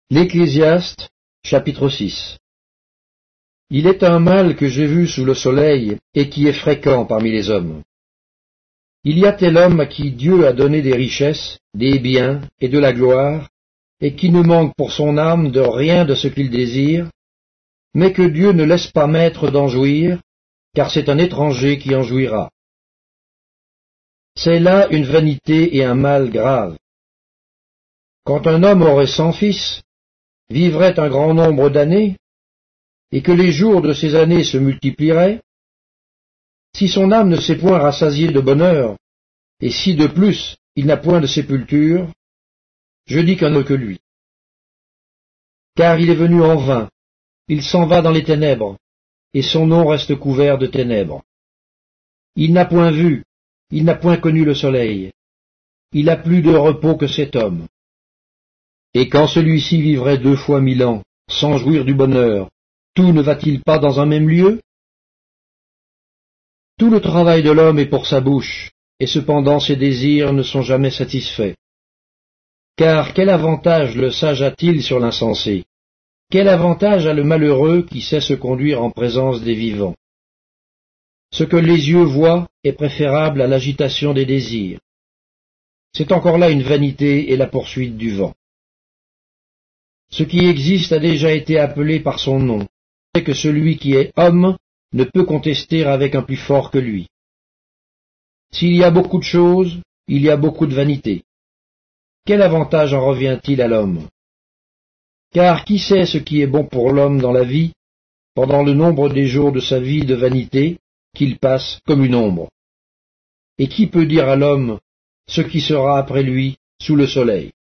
L'Ecclésiaste, chapitre 6. Il est un mal que j'ai vu sous le soleil et qui est fréquent parmi les hommes. Il y a tel homme à qui Dieu a donné des richesses, des biens et de la gloire, et qui ne manque pour son âme de rien de ce qu'il désire, mais que Dieu ne laisse pas maître d'en jouir, car c'est un étranger qui en jouira. C'est là une vanité et un mal grave. Quand un homme aurait 100 fils, vivrait un grand nombre d'années, et que les jours de ces années se multiplieraient, si son âme ne s'est point rassasiée de bonheur, et si de plus il n'a point de sépulture, je dis qu'un autre que lui. Car il est venu en vain, il s'en va dans les ténèbres, et son nom reste couvert de ténèbres. Il n'a point vu, il n'a point connu le soleil, il a plus de repos que cet homme. Et quand celui-ci vivrait 2 fois 1000 ans, sans jouir du bonheur, tout ne va-t-il pas dans un même lieu? Tout le travail de l'homme est pour sa bouche, et cependant ses désirs ne sont jamais satisfaits. Car quel avantage le sage a-t-il sur l'insensé? Quel avantage a le malheureux qui sait se conduire en présence des vivants? Ce que les yeux voient est préférable à l'agitation des désirs. C'est encore là une vanité et la poursuite du vent. Ce qui existe a déjà été appelé par son nom, c'est que celui qui est homme ne peut contester avec un plus fort que lui. S'il y a beaucoup de choses, il y a beaucoup de vanité. Quel avantage en revient-il à l'homme? Car qui sait ce qui est bon pour l'homme dans la vie, pendant le nombre des jours de sa vie de vanité, qu'il passe comme une ombre? Et qui peut dire à l'homme ce qui sera après lui sous le soleil?